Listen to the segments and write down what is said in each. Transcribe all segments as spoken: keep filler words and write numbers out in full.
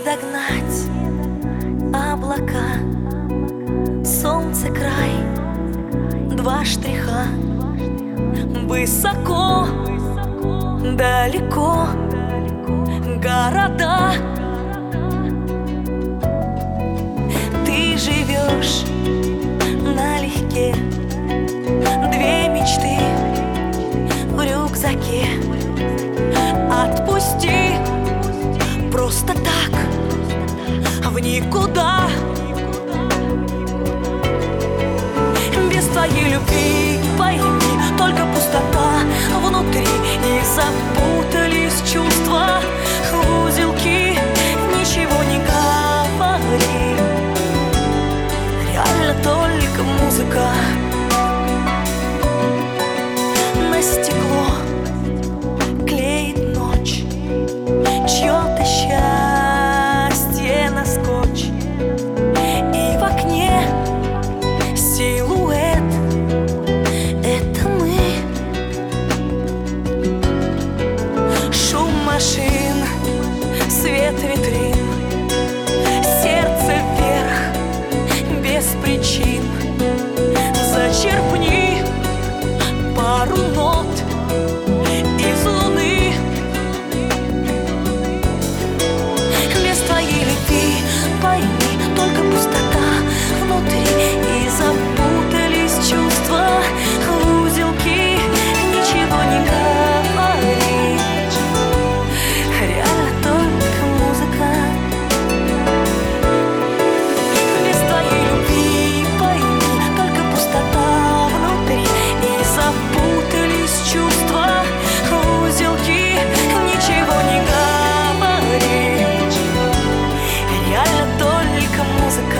догнать облака, солнце край, два штриха. Высоко, далеко города. Ты живешь налегке, две мечты в рюкзаке. Отпусти просто так в никуда. Без твоей любви, пойми, только пустота внутри, и запутались чувства в узелки. Ничего не говори, реально только музыка. На стекло клеит ночь чье-то счастье на скотч, и в окне силуэт — это мы. Шум машин, свет витрин, сердце вверх без причин. Зачерпни пару нот из луны. Без твоей любви, пойми, только пустота внутри, и запутались чувства в узелки. Ничего не говори, реально только музыка. Без твоей любви, пойми, только пустота внутри, и запутались чувства в узелки. Ничего не говори, реально только музыка.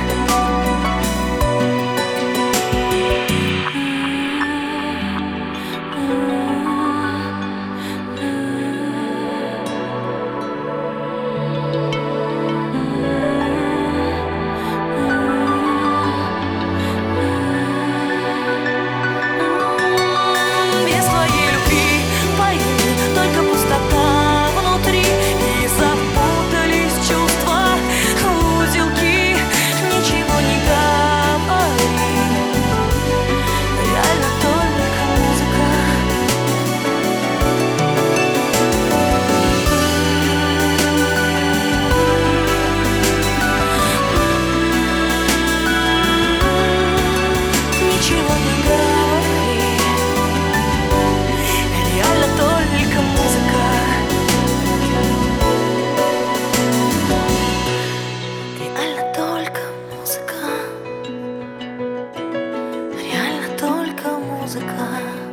Без твоей любви, пойми, только пустота внутри, и запутались чувства в узелки. Ничего не говори, реально только музыка. Ничего не говори, реально только музыка. Реально только музыка. Реально только музыка.